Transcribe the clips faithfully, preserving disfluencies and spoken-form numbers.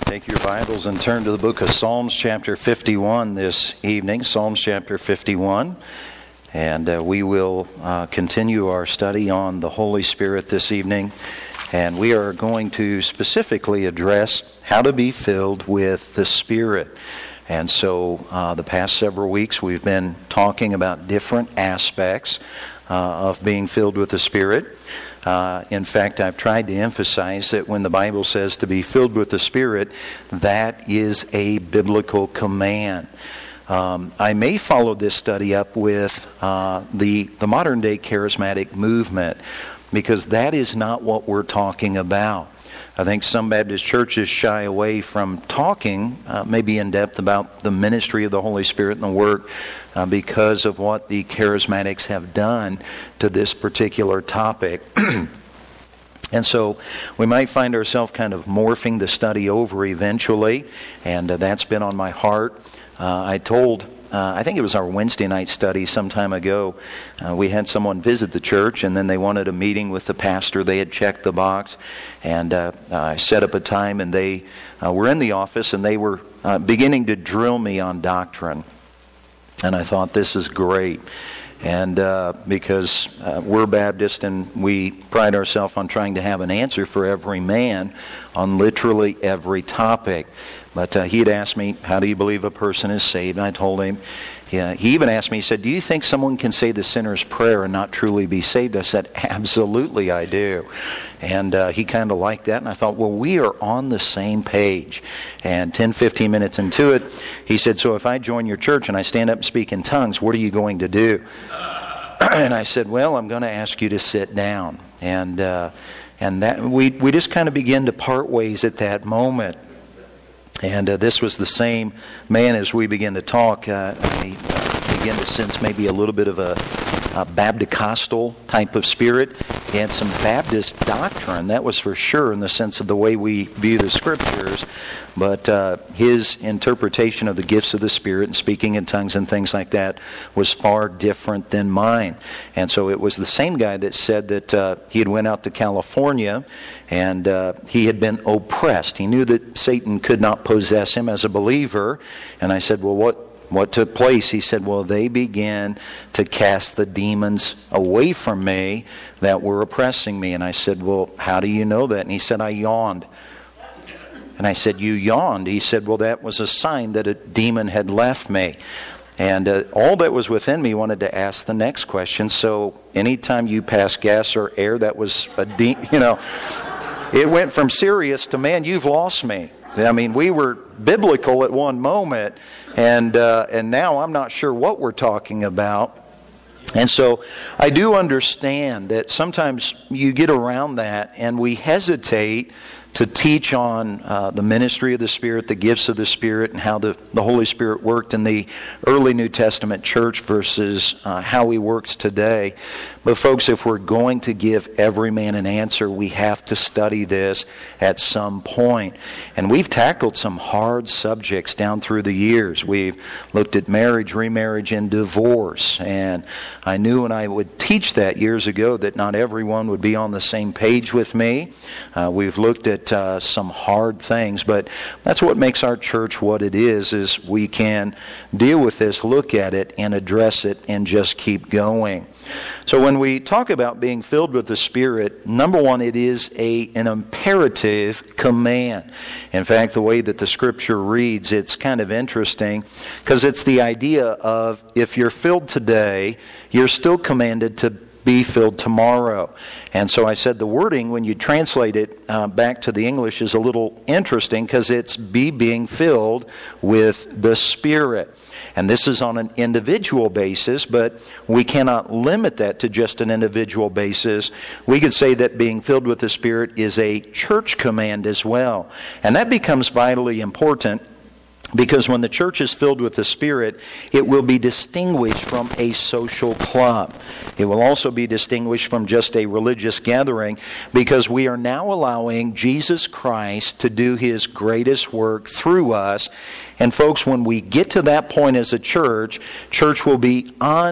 Take your Bibles and turn to the book of Psalms chapter fifty-one this evening. Psalms chapter fifty-one. And uh, we will uh, continue our study on the Holy Spirit this evening. And we are going to specifically address how to be filled with the Spirit. And so uh, the past several weeks we've been talking about different aspects uh, of being filled with the Spirit. Uh, in fact, I've tried to emphasize that when the Bible says to be filled with the Spirit, that is a biblical command. Um, I may follow this study up with uh, the, the modern day charismatic movement, because that is not what we're talking about. I think some Baptist churches shy away from talking, uh, maybe in depth, about the ministry of the Holy Spirit and the work uh, because of what the charismatics have done to this particular topic. And so we might find ourselves kind of morphing the study over eventually, and uh, that's been on my heart. Uh, I told Uh, I think it was our Wednesday night study some time ago. Uh, we had someone visit the church, and then they wanted a meeting with the pastor. They had checked the box, and uh, I set up a time, and they uh, were in the office, and they were uh, beginning to drill me on doctrine. And I thought, this is great. And uh, because uh, we're Baptist and we pride ourselves on trying to have an answer for every man on literally every topic. But uh, he had asked me, how do you believe a person is saved? And I told him, yeah, he even asked me, he said, do you think someone can say the sinner's prayer and not truly be saved? I said, absolutely I do. And uh, he kind of liked that, and I thought, well, we are on the same page. And ten, fifteen minutes into it, he said, so if I join your church and I stand up and speak in tongues, what are you going to do? And I said, well, I'm going to ask you to sit down. And uh, and that we, we just kind of began to part ways at that moment. And uh, this was the same man as we began to talk. Uh, I uh, began to sense maybe a little bit of a, a Baptist-costal type of spirit. He had some Baptist doctrine, that was for sure, in the sense of the way we view the Scriptures. But uh, his interpretation of the gifts of the Spirit and speaking in tongues and things like that was far different than mine. And so it was the same guy that said that uh, he had went out to California and uh, he had been oppressed. He knew that Satan could not possess him as a believer. And I said, well, what What took place? He said, well, they began to cast the demons away from me that were oppressing me. And I said, well, how do you know that? And he said, I yawned. And I said, you yawned? He said, well, that was a sign that a demon had left me. And uh, all that was within me wanted to ask the next question. So anytime you pass gas or air, that was a demon, you know. It went from serious to, man, you've lost me. I mean, we were biblical at one moment, and uh, and now I'm not sure what we're talking about. And so I do understand that sometimes you get around that, and we hesitate to teach on uh, the ministry of the Spirit, the gifts of the Spirit, and how the, the Holy Spirit worked in the early New Testament church versus uh, how He works today. But folks, if we're going to give every man an answer, we have to study this at some point. And we've tackled some hard subjects down through the years. We've looked at marriage, remarriage, and divorce. And I knew when I would teach that years ago that not everyone would be on the same page with me. Uh, we've looked at uh, some hard things, but that's what makes our church what it is, is we can deal with this, look at it, and address it, and just keep going. So when we talk about being filled with the Spirit, number one, it is a an imperative command. In fact, the way that the Scripture reads, it's kind of interesting, because it's the idea of if you're filled today, you're still commanded to be filled tomorrow. And so I said the wording, when you translate it uh, back to the English, is a little interesting, because it's be being filled with the Spirit. And this is on an individual basis, but we cannot limit that to just an individual basis. We could say that being filled with the Spirit is a church command as well. And that becomes vitally important, because when the church is filled with the Spirit, it will be distinguished from a social club. It will also be distinguished from just a religious gathering, because we are now allowing Jesus Christ to do His greatest work through us. And folks, when we get to that point as a church, church will be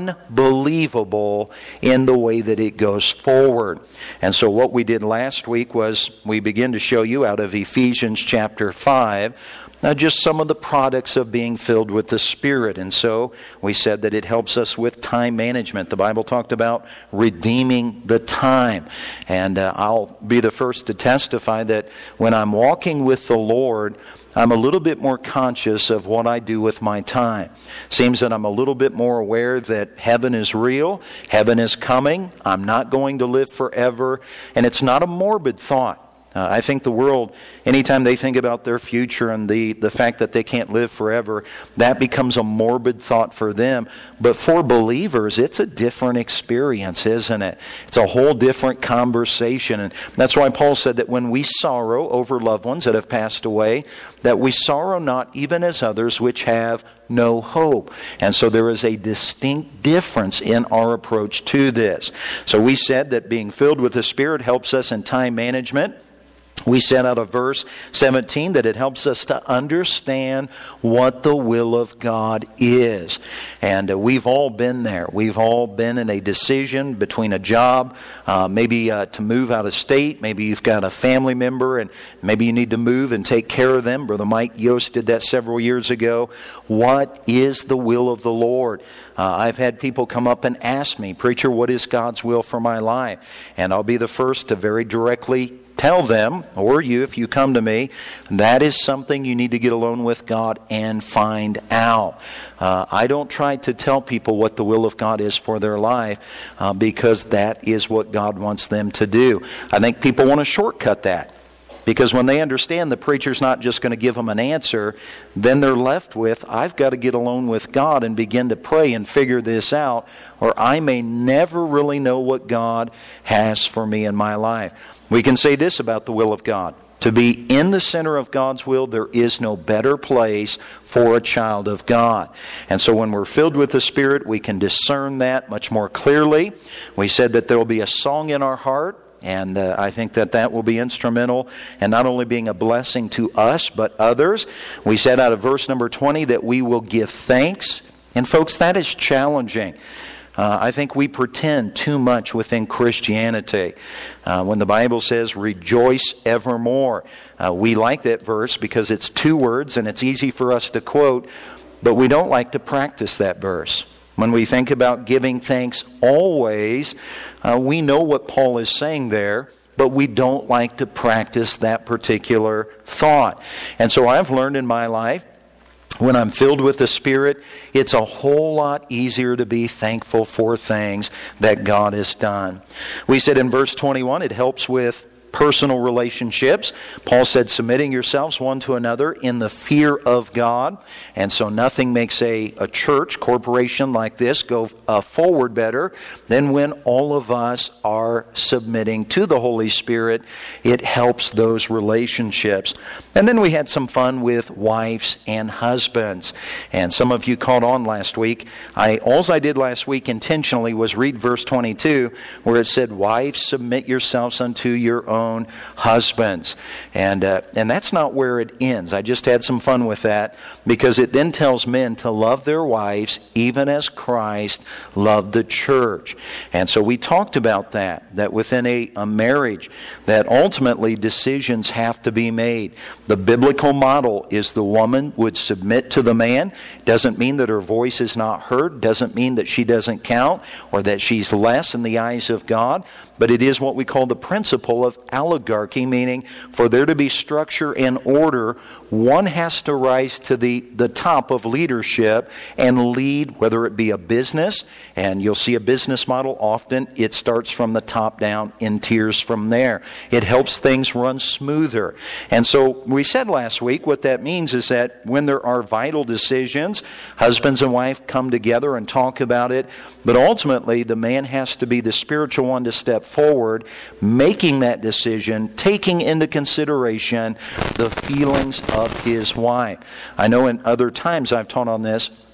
unbelievable in the way that it goes forward. And so what we did last week was we began to show you out of Ephesians chapter five, now just some of the products of being filled with the Spirit. And so we said that it helps us with time management. The Bible talked about redeeming the time. And uh, I'll be the first to testify that when I'm walking with the Lord, I'm a little bit more conscious of what I do with my time. Seems that I'm a little bit more aware that heaven is real, heaven is coming, I'm not going to live forever, and it's not a morbid thought. Uh, I think the world, anytime they think about their future and the, the fact that they can't live forever, that becomes a morbid thought for them. But for believers, it's a different experience, isn't it? It's a whole different conversation. And that's why Paul said that when we sorrow over loved ones that have passed away, that we sorrow not even as others which have no hope. And so there is a distinct difference in our approach to this. So we said that being filled with the Spirit helps us in time management. We said out of verse seventeen that it helps us to understand what the will of God is. And uh, we've all been there. We've all been in a decision between a job, uh, maybe uh, to move out of state. Maybe you've got a family member and maybe you need to move and take care of them. Brother Mike Yost did that several years ago. What is the will of the Lord? Uh, I've had people come up and ask me, "Preacher, what is God's will for my life?" And I'll be the first to very directly tell them, or you if you come to me, that is something you need to get alone with God and find out. Uh, I don't try to tell people what the will of God is for their life uh, because that is what God wants them to do. I think people want to shortcut that. Because when they understand the preacher's not just going to give them an answer, then they're left with, I've got to get alone with God and begin to pray and figure this out, or I may never really know what God has for me in my life. We can say this about the will of God. To be in the center of God's will, there is no better place for a child of God. And so when we're filled with the Spirit, we can discern that much more clearly. We said that there will be a song in our heart. And uh, I think that that will be instrumental in not only being a blessing to us, but others. We said out of verse number twenty that we will give thanks. And folks, that is challenging. Uh, I think we pretend too much within Christianity. Uh, when the Bible says, rejoice evermore. Uh, we like that verse because it's two words and it's easy for us to quote, but we don't like to practice that verse. When we think about giving thanks always, uh, we know what Paul is saying there, but we don't like to practice that particular thought. And so I've learned in my life, when I'm filled with the Spirit, it's a whole lot easier to be thankful for things that God has done. We said in verse twenty-one, it helps with personal relationships. Paul said, submitting yourselves one to another in the fear of God. And so nothing makes a, a church, corporation like this go uh, forward better than when all of us are submitting to the Holy Spirit. It helps those relationships. And then we had some fun with wives and husbands. And some of you caught on last week. I All I did last week intentionally was read verse twenty-two where it said, wives, submit yourselves unto your own husbands. And uh, and that's not where it ends. I just had some fun with that because it then tells men to love their wives even as Christ loved the church. And so we talked about that, that within a, a marriage, that ultimately decisions have to be made. The biblical model is the woman would submit to the man. Doesn't mean that her voice is not heard. Doesn't mean that she doesn't count or that she's less in the eyes of God. But it is what we call the principle of oligarchy, meaning for there to be structure and order, one has to rise to the, the top of leadership and lead, whether it be a business, and you'll see a business model often, it starts from the top down in tiers from there. It helps things run smoother. And so we said last week what that means is that when there are vital decisions, husbands and wife come together and talk about it, but ultimately the man has to be the spiritual one to step forward, making that decision, taking into consideration the feelings of his wife. I know in other times I've taught on this,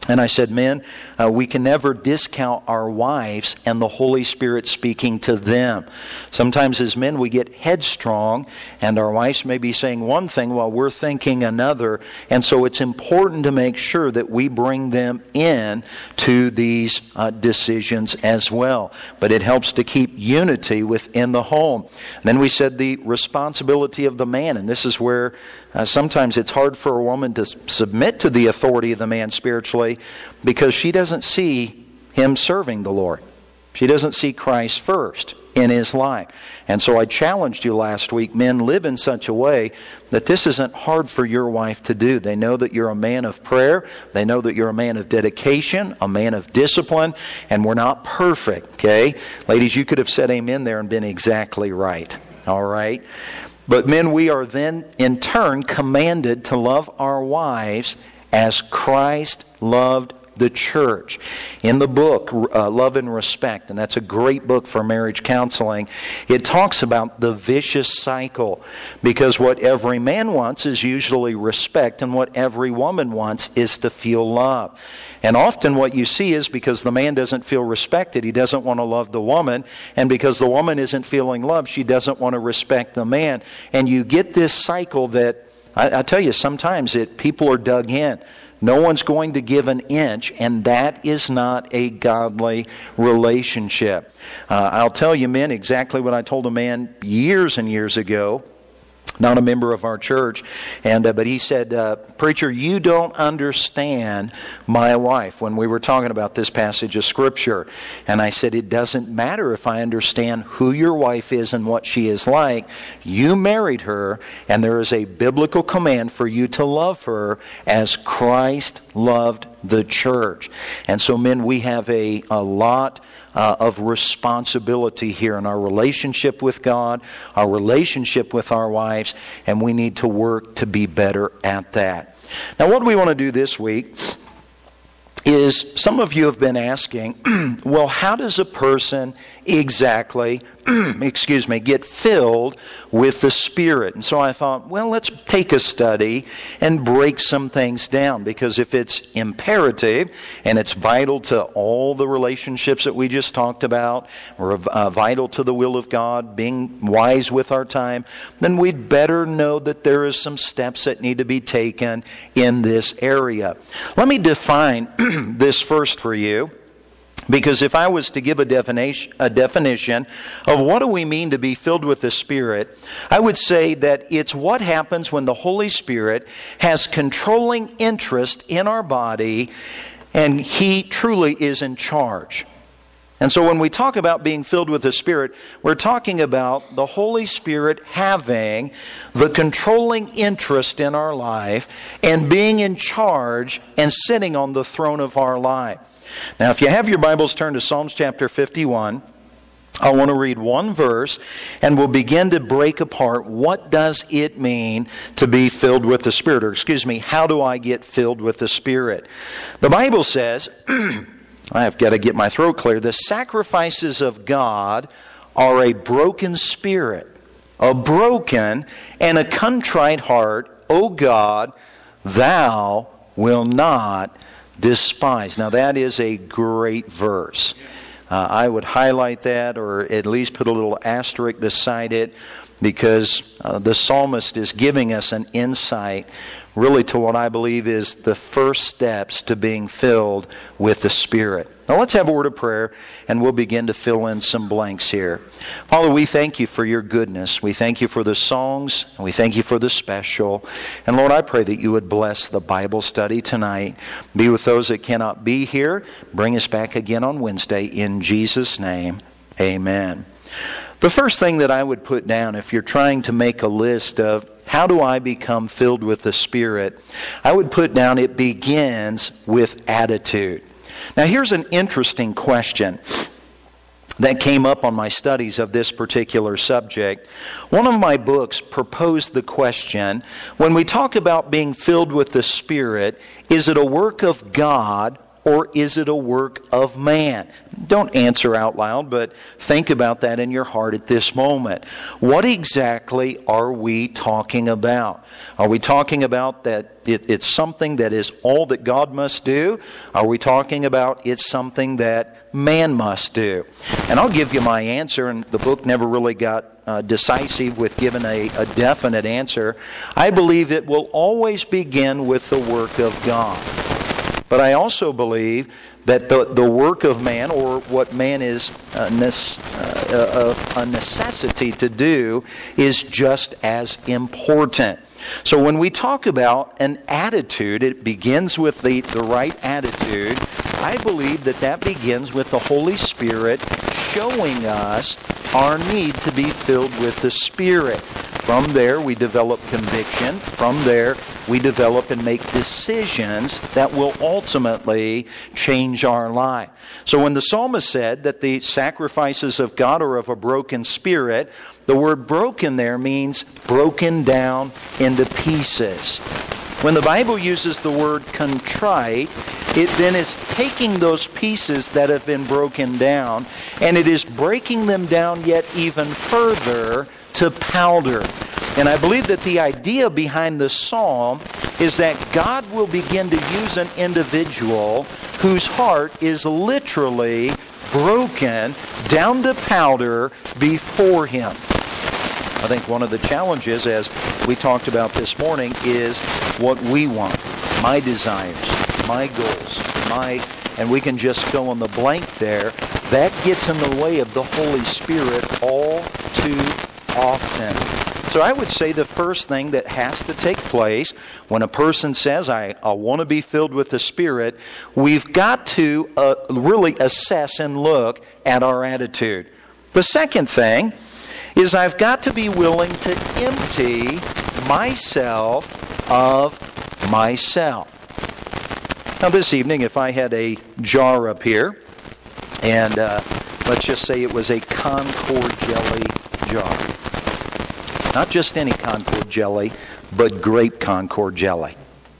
And I said, men, uh, we can never discount our wives and the Holy Spirit speaking to them. Sometimes as men we get headstrong and our wives may be saying one thing while we're thinking another. And so it's important to make sure that we bring them in to these uh, decisions as well. But it helps to keep unity within the home. And then we said the responsibility of the man. And this is where uh, sometimes it's hard for a woman to submit to the authority of the man spiritually, because she doesn't see him serving the Lord. She doesn't see Christ first in his life. And so I challenged you last week, men, live in such a way that this isn't hard for your wife to do. They know that you're a man of prayer. They know that you're a man of dedication, a man of discipline, and we're not perfect, okay? Ladies, you could have said amen there and been exactly right, all right? But men, we are then in turn commanded to love our wives as Christ loved the church. In the book, uh, Love and Respect, and that's a great book for marriage counseling, it talks about the vicious cycle. Because what every man wants is usually respect, and what every woman wants is to feel love. And often what you see is because the man doesn't feel respected, he doesn't want to love the woman. And because the woman isn't feeling loved, she doesn't want to respect the man. And you get this cycle that, I, I tell you, sometimes it people are dug in. No one's going to give an inch, and that is not a godly relationship. Uh, I'll tell you, men, exactly what I told a man years and years ago, not a member of our church, and uh, but he said, uh, preacher, you don't understand my wife, when we were talking about this passage of Scripture. And I said, it doesn't matter if I understand who your wife is and what she is like. You married her, and there is a biblical command for you to love her as Christ loved the church. And so, men, we have a, a lot Uh, of responsibility here in our relationship with God, our relationship with our wives, and we need to work to be better at that. Now, what we want to do this week is, some of you have been asking, well, how does a person exactly, excuse me, get filled with the Spirit? And so I thought, well, let's take a study and break some things down, because if it's imperative and it's vital to all the relationships that we just talked about, or uh, vital to the will of God, being wise with our time, then we'd better know that there is some steps that need to be taken in this area. Let me define this first for you. Because if I was to give a definition, a definition of what do we mean to be filled with the Spirit, I would say that it's what happens when the Holy Spirit has controlling interest in our body and He truly is in charge. And so when we talk about being filled with the Spirit, we're talking about the Holy Spirit having the controlling interest in our life and being in charge and sitting on the throne of our life. Now, if you have your Bibles, turn to Psalms chapter fifty-one. I want to read one verse, and we'll begin to break apart what does it mean to be filled with the Spirit. Or excuse me, how do I get filled with the Spirit? The Bible says, I've got to get my throat clear, the sacrifices of God are a broken spirit, a broken and a contrite heart, O God, Thou will not despise. Now that is a great verse. Uh, I would highlight that, or at least put a little asterisk beside it, because uh, the psalmist is giving us an insight really to what I believe is the first steps to being filled with the Spirit. Now let's have a word of prayer, and we'll begin to fill in some blanks here. Father, we thank you for your goodness. We thank you for the songs, and we thank you for the special. And Lord, I pray that you would bless the Bible study tonight. Be with those that cannot be here. Bring us back again on Wednesday. In Jesus' name, amen. The first thing that I would put down, if you're trying to make a list of how do I become filled with the Spirit, I would put down it begins with attitude. Now here's an interesting question that came up on my studies of this particular subject. One of my books proposed the question, when we talk about being filled with the Spirit, is it a work of God or is it a work of man? Don't answer out loud, but think about that in your heart at this moment. What exactly are we talking about? Are we talking about that it, it's something that is all that God must do? Are we talking about it's something that man must do? And I'll give you my answer, and the book never really got uh, decisive with giving a, a definite answer. I believe it will always begin with the work of God. But I also believe that the, the work of man, or what man is a, a, a necessity to do, is just as important. So when we talk about an attitude, it begins with the, the right attitude. I believe that that begins with the Holy Spirit showing us our need to be filled with the Spirit. From there, we develop conviction. From there, we develop and make decisions that will ultimately change our life. So when the psalmist said that the sacrifices of God are of a broken spirit, the word broken there means broken down into pieces. When the Bible uses the word contrite, it then is taking those pieces that have been broken down, and it is breaking them down yet even further to powder. And I believe that the idea behind the psalm is that God will begin to use an individual whose heart is literally broken down to powder before Him. I think one of the challenges, as we talked about this morning, is what we want, my desires, my goals, my, and we can just fill in the blank there. That gets in the way of the Holy Spirit all too often. So I would say the first thing that has to take place when a person says, I, I want to be filled with the Spirit, we've got to uh, really assess and look at our attitude. The second thing is I've got to be willing to empty myself of myself. Now this evening, if I had a jar up here, and uh, let's just say it was a Concord jelly jar. Not just any Concord jelly, but grape Concord jelly.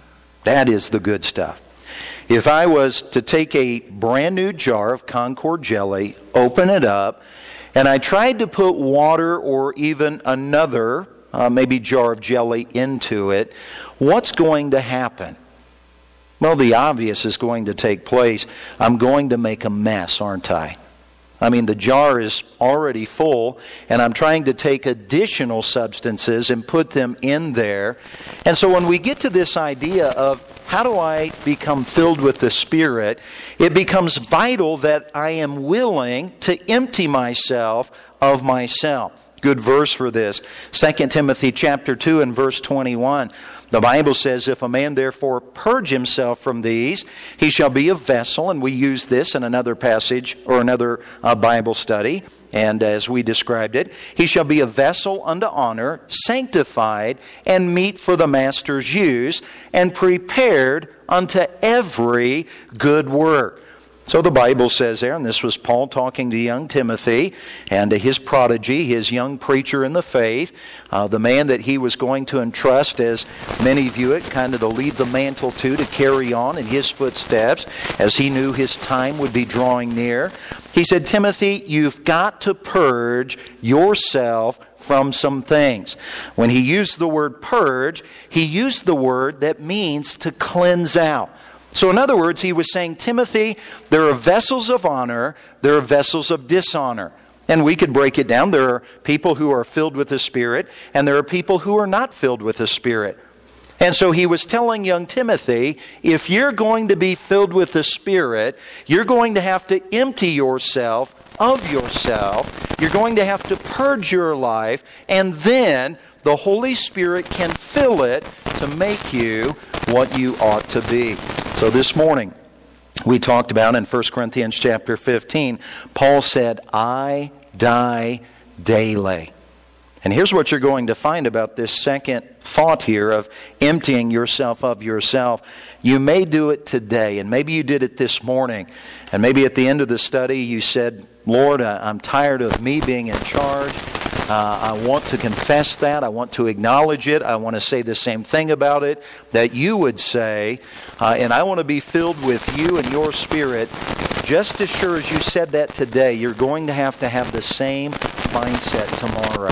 That is the good stuff. If I was to take a brand new jar of Concord jelly, open it up, and I tried to put water or even another, uh, maybe jar of jelly into it, what's going to happen? Well, the obvious is going to take place. I'm going to make a mess, aren't I? I mean, the jar is already full, and I'm trying to take additional substances and put them in there. And so when we get to this idea of how do I become filled with the Spirit, it becomes vital that I am willing to empty myself of myself. Good verse for this. Second Timothy chapter two and verse twenty-one. The Bible says, if a man therefore purge himself from these, he shall be a vessel. And we use this in another passage or another uh, Bible study. And as we described it, he shall be a vessel unto honor, sanctified, and meet for the master's use, and prepared unto every good work. So the Bible says there, and this was Paul talking to young Timothy and to his prodigy, his young preacher in the faith, uh, the man that he was going to entrust, as many view it, kind of to leave the mantle to, to carry on in his footsteps, as he knew his time would be drawing near. He said, Timothy, you've got to purge yourself from some things. When he used the word purge, he used the word that means to cleanse out. So in other words, he was saying, Timothy, there are vessels of honor, there are vessels of dishonor. And we could break it down. There are people who are filled with the Spirit, and there are people who are not filled with the Spirit. And so he was telling young Timothy, if you're going to be filled with the Spirit, you're going to have to empty yourself of yourself. You're going to have to purge your life, and then the Holy Spirit can fill it to make you what you ought to be. So this morning, we talked about in First Corinthians chapter fifteen, Paul said, I die daily. And here's what you're going to find about this second thought here of emptying yourself of yourself. You may do it today, and maybe you did it this morning. And maybe at the end of the study you said, Lord, I'm tired of me being in charge. Uh, I want to confess that. I want to acknowledge it. I want to say the same thing about it that you would say. Uh, and I want to be filled with you and your Spirit. Just as sure as you said that today, you're going to have to have the same mindset tomorrow.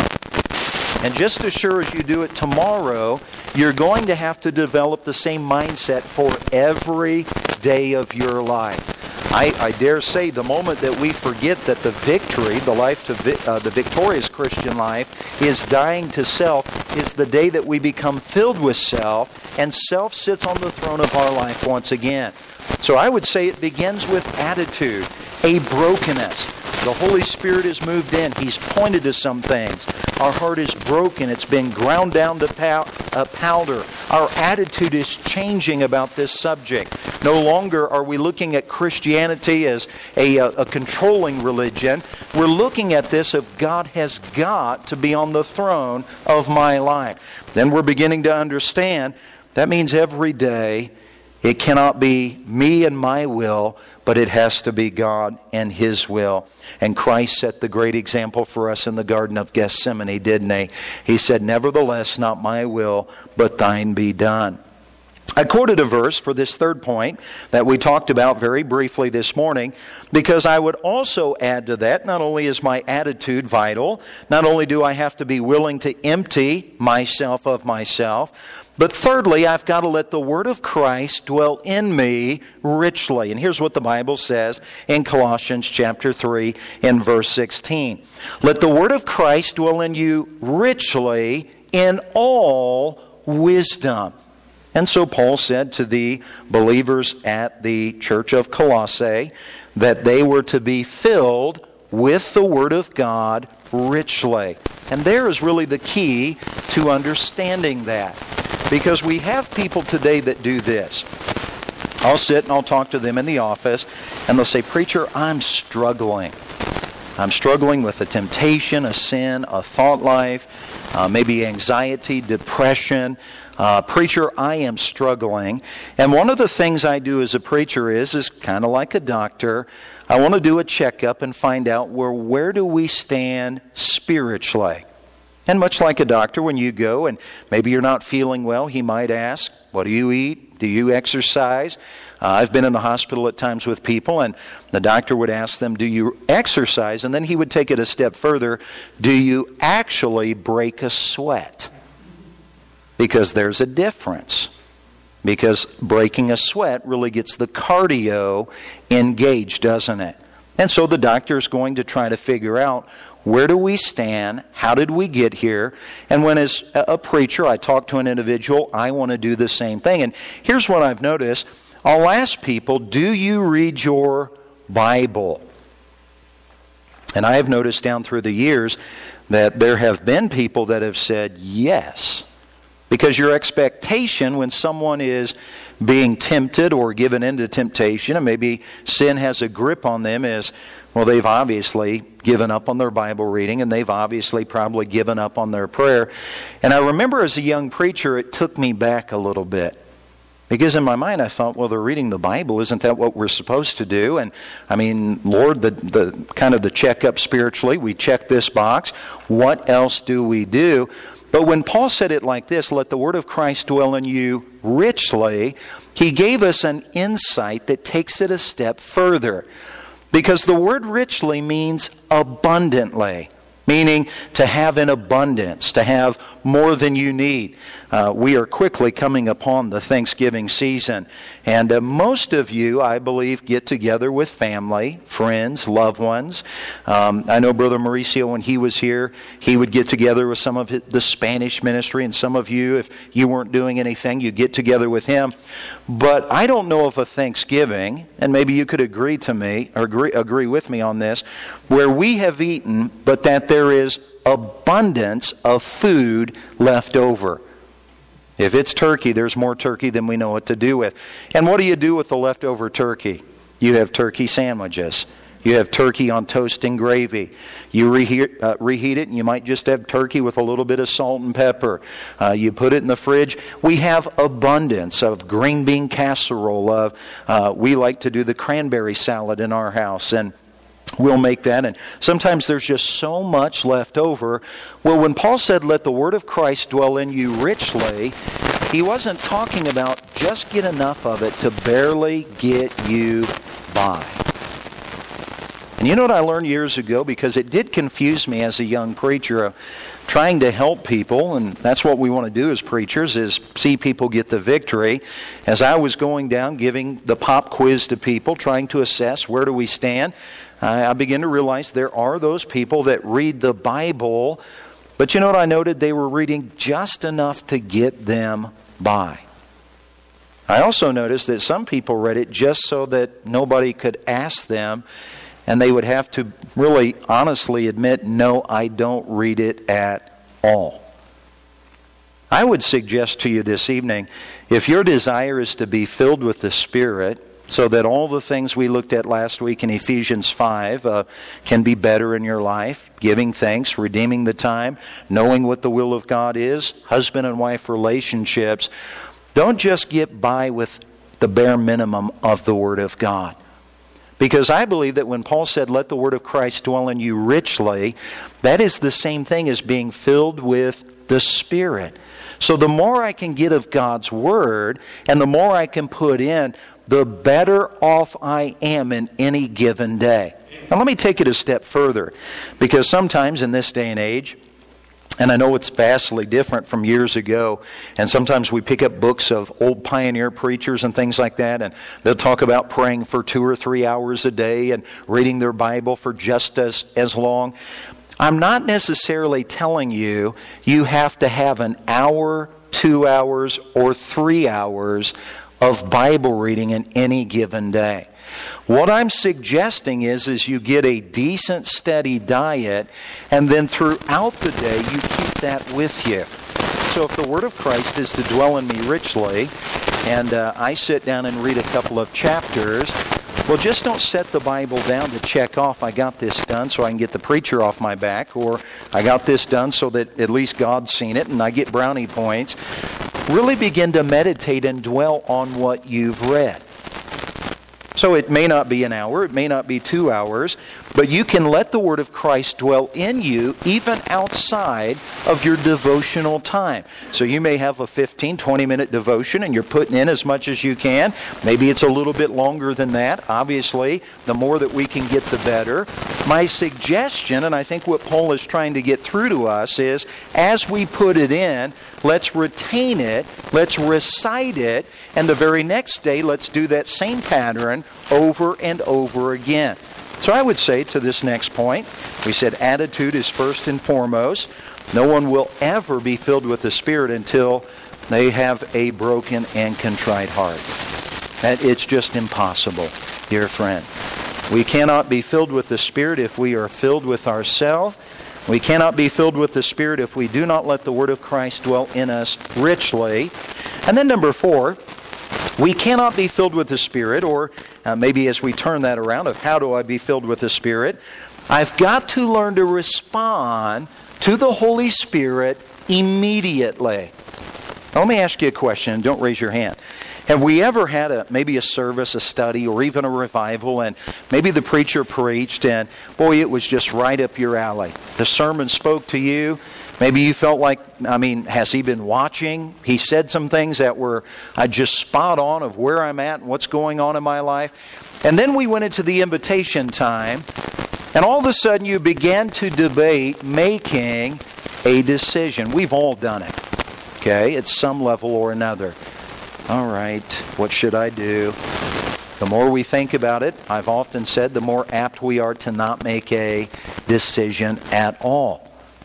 And just as sure as you do it tomorrow, you're going to have to develop the same mindset for every day of your life. I, I dare say the moment that we forget that the victory, the life to vi- uh, the victorious Christian life, is dying to self, is the day that we become filled with self, and self sits on the throne of our life once again. So I would say it begins with attitude, a brokenness. The Holy Spirit has moved in. He's pointed to some things. Our heart is broken. It's been ground down to pow- uh, powder. Our attitude is changing about this subject. No longer are we looking at Christianity as a, a, a controlling religion. We're looking at this as God has got to be on the throne of my life. Then we're beginning to understand that means every day it cannot be me and my will, but it has to be God and His will. And Christ set the great example for us in the Garden of Gethsemane, didn't He? He said, "Nevertheless, not my will, but thine be done." I quoted a verse for this third point that we talked about very briefly this morning, because I would also add to that, not only is my attitude vital, not only do I have to be willing to empty myself of myself, but thirdly, I've got to let the Word of Christ dwell in me richly. And here's what the Bible says in Colossians chapter three and verse sixteen. Let the Word of Christ dwell in you richly in all wisdom. And so Paul said to the believers at the church of Colossae that they were to be filled with the Word of God richly. And there is really the key to understanding that. Because we have people today that do this. I'll sit and I'll talk to them in the office and they'll say, "Preacher, I'm struggling. I'm struggling with a temptation, a sin, a thought life, uh, maybe anxiety, depression. Uh, preacher, I am struggling." And one of the things I do as a preacher is, is kind of like a doctor. I want to do a checkup and find out where, where do we stand spiritually. And much like a doctor, when you go and maybe you're not feeling well, he might ask, "What do you eat? Do you exercise?" Uh, I've been in the hospital at times with people, and the doctor would ask them, "Do you exercise?" And then he would take it a step further, "Do you actually break a sweat?" Because there's a difference. Because breaking a sweat really gets the cardio engaged, doesn't it? And so the doctor is going to try to figure out, where do we stand? How did we get here? And when as a preacher I talk to an individual, I want to do the same thing. And here's what I've noticed. I'll ask people, "Do you read your Bible?" And I have noticed down through the years that there have been people that have said yes. Because your expectation when someone is being tempted or given into temptation, and maybe sin has a grip on them, is, well, they've obviously given up on their Bible reading, and they've obviously probably given up on their prayer. And I remember as a young preacher, it took me back a little bit. Because in my mind I thought, well, they're reading the Bible. Isn't that what we're supposed to do? And I mean, Lord, the, the kind of the checkup spiritually, we check this box. What else do we do? But when Paul said it like this, "Let the Word of Christ dwell in you richly," he gave us an insight that takes it a step further. Because the word richly means abundantly. Meaning to have in abundance, to have more than you need. Uh, we are quickly coming upon the Thanksgiving season. And uh, most of you, I believe, get together with family, friends, loved ones. Um, I know Brother Mauricio, when he was here, he would get together with some of his, the Spanish ministry. And some of you, if you weren't doing anything, you get together with him. But I don't know of a Thanksgiving, and maybe you could agree to me, or agree, agree with me on this, where we have eaten, but that there is abundance of food left over. If it's turkey, there's more turkey than we know what to do with. And what do you do with the leftover turkey? You have turkey sandwiches. You have turkey on toast and gravy. You reheat, uh, reheat it, and you might just have turkey with a little bit of salt and pepper. Uh, you put it in the fridge. We have abundance of green bean casserole. Of uh, we like to do the cranberry salad in our house, and we'll make that. And sometimes there's just so much left over. Well, when Paul said, let the word of Christ dwell in you richly, he wasn't talking about just get enough of it to barely get you by. And you know what I learned years ago? Because it did confuse me as a young preacher, uh, trying to help people, and that's what we want to do as preachers, is see people get the victory. As I was going down, giving the pop quiz to people, trying to assess where do we stand, I, I began to realize there are those people that read the Bible, but you know what I noted? They were reading just enough to get them by. I also noticed that some people read it just so that nobody could ask them, and they would have to really honestly admit, no, I don't read it at all. I would suggest to you this evening, if your desire is to be filled with the Spirit, so that all the things we looked at last week in Ephesians five uh, can be better in your life, giving thanks, redeeming the time, knowing what the will of God is, husband and wife relationships, don't just get by with the bare minimum of the Word of God. Because I believe that when Paul said, let the word of Christ dwell in you richly, that is the same thing as being filled with the Spirit. So the more I can get of God's Word, and the more I can put in, the better off I am in any given day. Now let me take it a step further. Because sometimes in this day and age, and I know it's vastly different from years ago, and sometimes we pick up books of old pioneer preachers and things like that, and they'll talk about praying for two or three hours a day and reading their Bible for just as, as long. I'm not necessarily telling you you have to have an hour, two hours, or three hours of Bible reading in any given day. What I'm suggesting is, is you get a decent, steady diet, and then throughout the day you keep that with you. So if the Word of Christ is to dwell in me richly, and uh, I sit down and read a couple of chapters, well, just don't set the Bible down to check off, I got this done so I can get the preacher off my back, or I got this done so that at least God's seen it and I get brownie points. Really begin to meditate and dwell on what you've read. So it may not be an hour, it may not be two hours, but you can let the Word of Christ dwell in you even outside of your devotional time. So you may have a fifteen, twenty minute devotion and you're putting in as much as you can. Maybe it's a little bit longer than that. Obviously, the more that we can get, the better. My suggestion, and I think what Paul is trying to get through to us, is as we put it in, let's retain it, let's recite it, and the very next day, let's do that same pattern over and over again. So I would say to this next point, we said attitude is first and foremost. No one will ever be filled with the Spirit until they have a broken and contrite heart. That it's just impossible, dear friend. We cannot be filled with the Spirit if we are filled with ourselves. We cannot be filled with the Spirit if we do not let the Word of Christ dwell in us richly. And then number four, we cannot be filled with the Spirit, or uh, maybe as we turn that around of how do I be filled with the Spirit, I've got to learn to respond to the Holy Spirit immediately. Now, let me ask you a question, and don't raise your hand. Have we ever had a maybe a service, a study, or even a revival, and maybe the preacher preached, and boy, it was just right up your alley. The sermon spoke to you. Maybe you felt like, I mean, has he been watching? He said some things that were uh, just spot on of where I'm at and what's going on in my life. And then we went into the invitation time, and all of a sudden you began to debate making a decision. We've all done it, okay, at some level or another. All right, what should I do? The more we think about it, I've often said, the more apt we are to not make a decision at all.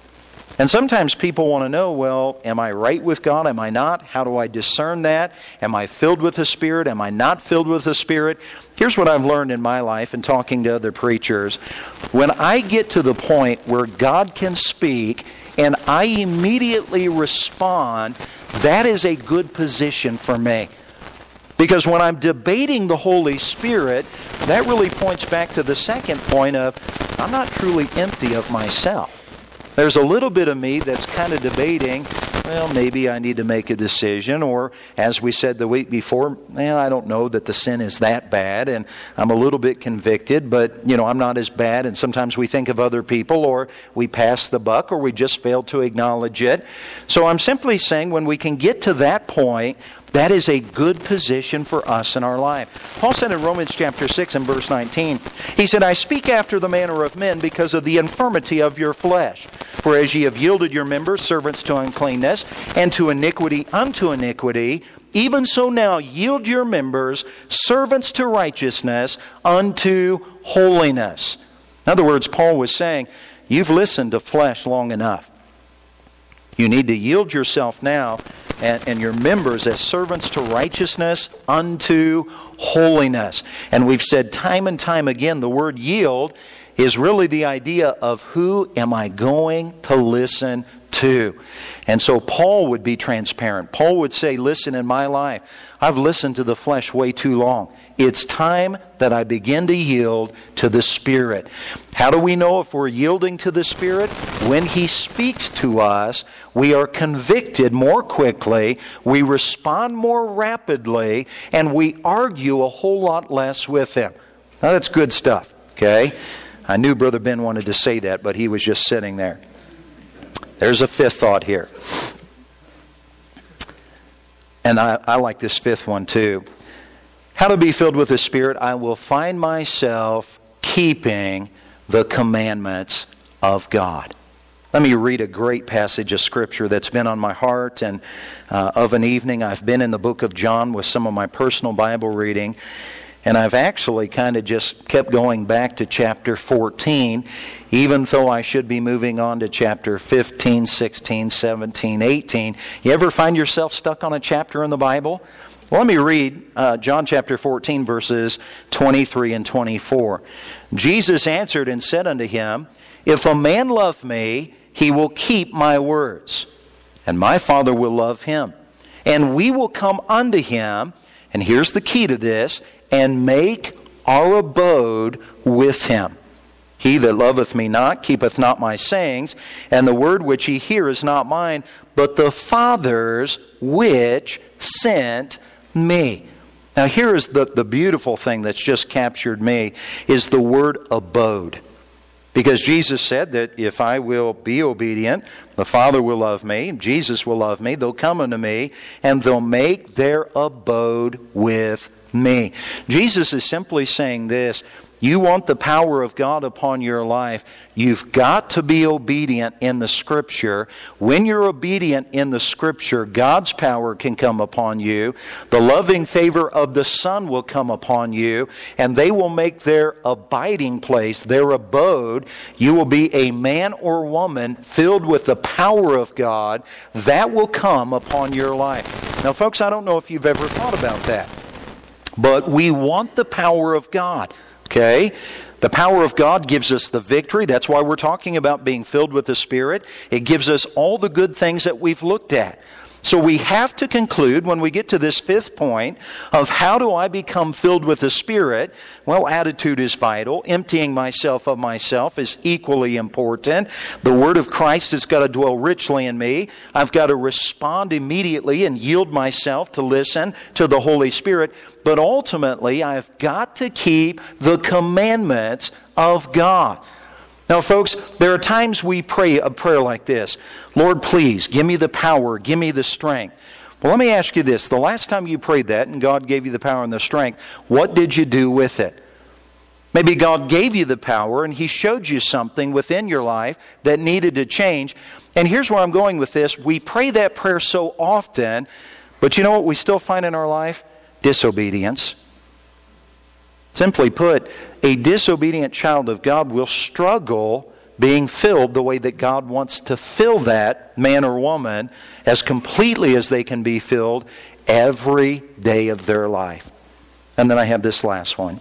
And sometimes people want to know, well, am I right with God? Am I not? How do I discern that? Am I filled with the Spirit? Am I not filled with the Spirit? Here's what I've learned in my life and talking to other preachers. When I get to the point where God can speak and I immediately respond, that is a good position for me. Because when I'm debating the Holy Spirit, that really points back to the second point of, I'm not truly empty of myself. There's a little bit of me that's kind of debating, well, maybe I need to make a decision. Or, as we said the week before, well, I don't know that the sin is that bad, and I'm a little bit convicted, but, you know, I'm not as bad. And sometimes we think of other people, or we pass the buck, or we just fail to acknowledge it. So I'm simply saying when we can get to that point, that is a good position for us in our life. Paul said in Romans chapter six and verse nineteen, he said, I speak after the manner of men because of the infirmity of your flesh. For as ye have yielded your members servants to uncleanness, and to iniquity unto iniquity, even so now yield your members servants to righteousness unto holiness. In other words, Paul was saying, you've listened to flesh long enough. You need to yield yourself now and, and your members as servants to righteousness unto holiness. And we've said time and time again, the word yield is really the idea of who am I going to listen to? And so Paul would be transparent. Paul would say, listen, in my life, I've listened to the flesh way too long. It's time that I begin to yield to the Spirit. How do we know if we're yielding to the Spirit? When He speaks to us, we are convicted more quickly, we respond more rapidly, and we argue a whole lot less with Him. Now that's good stuff, okay? I knew Brother Ben wanted to say that, but he was just sitting there. There's a fifth thought here. And I, I like this fifth one too. How to be filled with the Spirit? I will find myself keeping the commandments of God. Let me read a great passage of Scripture that's been on my heart. And uh, of an evening, I've been in the book of John with some of my personal Bible reading. And I've actually kind of just kept going back to chapter fourteen, even though I should be moving on to chapter fifteen, sixteen, seventeen, eighteen. You ever find yourself stuck on a chapter in the Bible? Well, let me read uh, John chapter fourteen, verses twenty-three and twenty-four. Jesus answered and said unto him, If a man love me, he will keep my words, and my Father will love him. And we will come unto him, and here's the key to this, and make our abode with him. He that loveth me not keepeth not my sayings, and the word which ye hear is not mine, but the Father's which sent me. Now here is the, the beautiful thing that's just captured me, is the word abode. Because Jesus said that if I will be obedient, the Father will love me, Jesus will love me, they'll come unto me, and they'll make their abode with me. Jesus is simply saying this: you want the power of God upon your life, you've got to be obedient in the Scripture. When you're obedient in the Scripture, God's power can come upon you. The loving favor of the Son will come upon you, and they will make their abiding place, their abode. You will be a man or woman filled with the power of God. That will come upon your life. Now, folks, I don't know if you've ever thought about that, but we want the power of God. Okay? The power of God gives us the victory. That's why we're talking about being filled with the Spirit. It gives us all the good things that we've looked at. So we have to conclude when we get to this fifth point of how do I become filled with the Spirit? Well, attitude is vital. Emptying myself of myself is equally important. The Word of Christ has got to dwell richly in me. I've got to respond immediately and yield myself to listen to the Holy Spirit. But ultimately, I've got to keep the commandments of God. Now, folks, there are times we pray a prayer like this: Lord, please, give me the power, give me the strength. Well, let me ask you this. The last time you prayed that and God gave you the power and the strength, what did you do with it? Maybe God gave you the power and He showed you something within your life that needed to change. And here's where I'm going with this. We pray that prayer so often, but you know what we still find in our life? Disobedience. Simply put, a disobedient child of God will struggle being filled the way that God wants to fill that man or woman as completely as they can be filled every day of their life. And then I have this last one.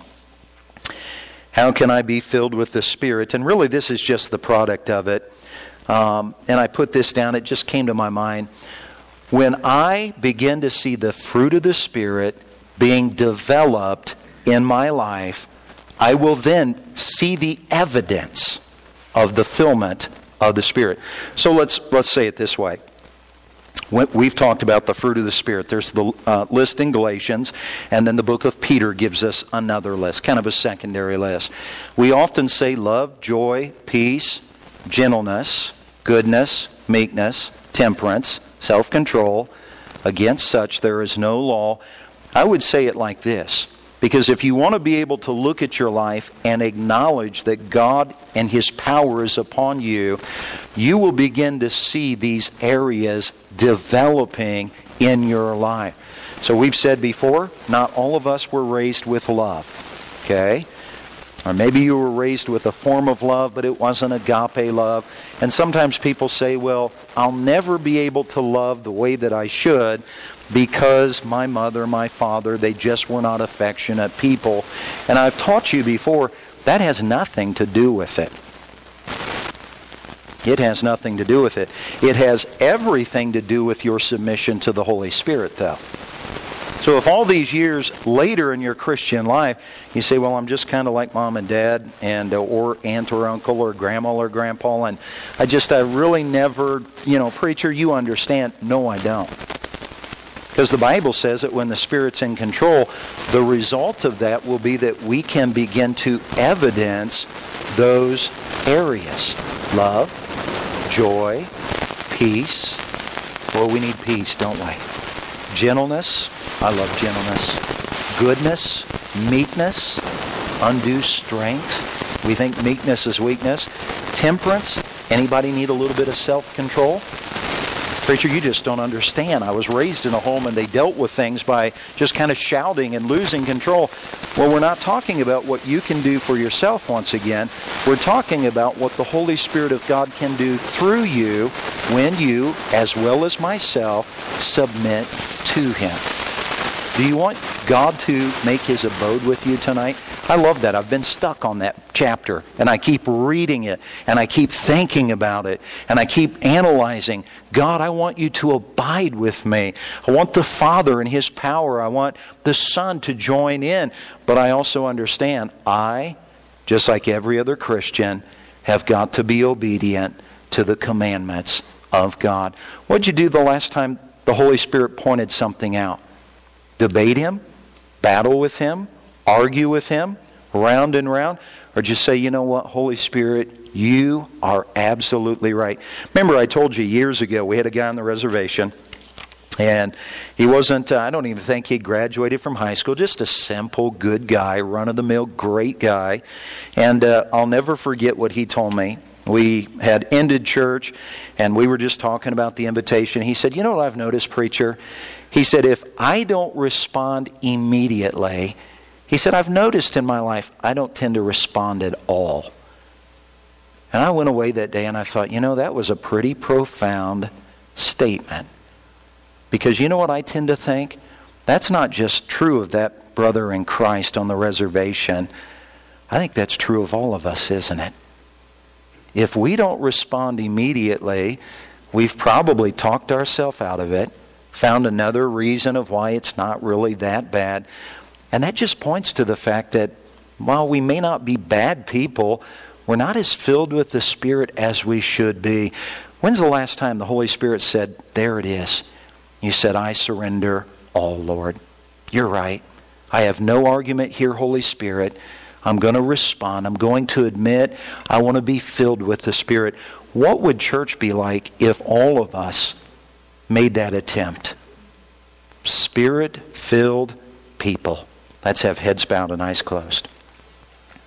How can I be filled with the Spirit? And really this is just the product of it. Um, and I put this down, it just came to my mind. When I begin to see the fruit of the Spirit being developed in my life, I will then see the evidence of the fulfillment of the Spirit. So let's let's say it this way. We've talked about the fruit of the Spirit. There's the uh, list in Galatians, and then the book of Peter gives us another list, kind of a secondary list. We often say love, joy, peace, gentleness, goodness, meekness, temperance, self-control. Against such there is no law. I would say it like this, because if you want to be able to look at your life and acknowledge that God and His power is upon you, you will begin to see these areas developing in your life. So we've said before, not all of us were raised with love. Okay? Or maybe you were raised with a form of love, but it wasn't agape love. And sometimes people say, well, I'll never be able to love the way that I should because my mother, my father, they just were not affectionate people. And I've taught you before, that has nothing to do with it. It has nothing to do with it. It has everything to do with your submission to the Holy Spirit, though. So if all these years later in your Christian life, you say, well, I'm just kind of like mom and dad, and uh, or aunt or uncle or grandma or grandpa, and I just, I really never, you know, preacher, you understand. No, I don't. Because the Bible says that when the Spirit's in control, the result of that will be that we can begin to evidence those areas. Love, joy, peace. Well, we need peace, don't we? Gentleness. I love gentleness. Goodness, meekness, undue strength. We think meekness is weakness. Temperance. Anybody need a little bit of self-control? Preacher, you just don't understand. I was raised in a home and they dealt with things by just kind of shouting and losing control. Well, we're not talking about what you can do for yourself once again. We're talking about what the Holy Spirit of God can do through you when you, as well as myself, submit to Him. Do you want God to make His abode with you tonight? I love that. I've been stuck on that chapter, and I keep reading it, and I keep thinking about it, and I keep analyzing. God, I want you to abide with me. I want the Father and His power. I want the Son to join in. But I also understand I, just like every other Christian, have got to be obedient to the commandments of God. What did you do the last time the Holy Spirit pointed something out? Debate Him? Battle with Him? Argue with Him? Round and round? Or just say, you know what, Holy Spirit, you are absolutely right. Remember I told you years ago, we had a guy on the reservation, and he wasn't, uh, I don't even think he graduated from high school, just a simple, good guy, run-of-the-mill, great guy. And uh, I'll never forget what he told me. We had ended church, and we were just talking about the invitation. He said, you know what I've noticed, preacher? He said, if I don't respond immediately, he said, I've noticed in my life, I don't tend to respond at all. And I went away that day and I thought, you know, that was a pretty profound statement. Because you know what I tend to think? That's not just true of that brother in Christ on the reservation. I think that's true of all of us, isn't it? If we don't respond immediately, we've probably talked ourselves out of it, found another reason of why it's not really that bad. And that just points to the fact that while we may not be bad people, we're not as filled with the Spirit as we should be. When's the last time the Holy Spirit said, there it is? You said, I surrender all, Lord. You're right. I have no argument here, Holy Spirit. I'm going to respond. I'm going to admit I want to be filled with the Spirit. What would church be like if all of us made that attempt? Spirit-filled people. Let's have heads bowed and eyes closed.